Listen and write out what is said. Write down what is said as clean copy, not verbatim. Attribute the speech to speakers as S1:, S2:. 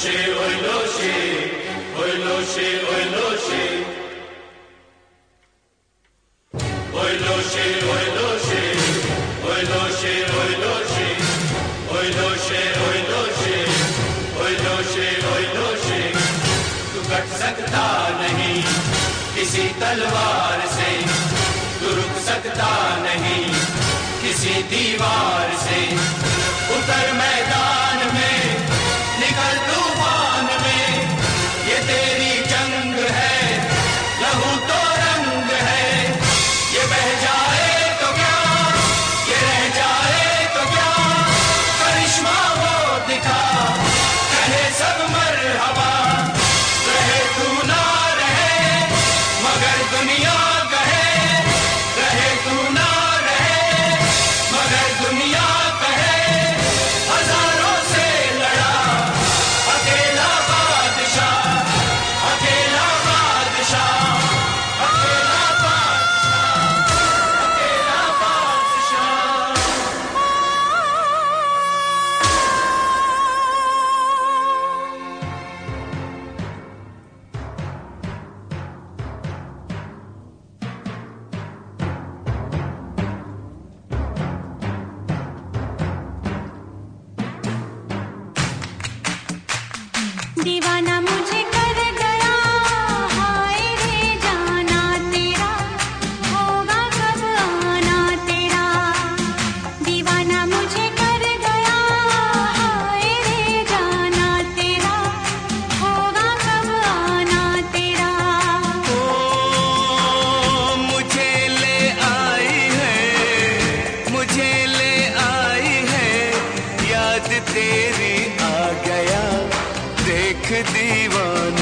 S1: सकता नहीं किसी तलवार से, तू रुक सकता नहीं किसी दीवार से। उतर मैदान में, निकल तूफान में, ये तेरी जंग है, लहू तो रंग है। ये बह जाए तो क्या, ये रह जाए तो क्या, करिश्मा वो दिखा, कहे सब मरहबा। दुनिया कहे रहे तू ना रहे, मगर दुनिया कहे हजारों से लड़ा अकेला बादशाह, अकेला बादशाह, अकेला बादशाह, अकेला बादशाह।
S2: दीवाना मुझे कर गया, हाय रे जाना तेरा, होगा कब आना तेरा। दीवाना मुझे कर गया, हाय रे जाना तेरा, होगा कब आना तेरा।
S3: ओ मुझे ले आई है, मुझे ले आई है, याद तेरी आ गया, देख दीवाना।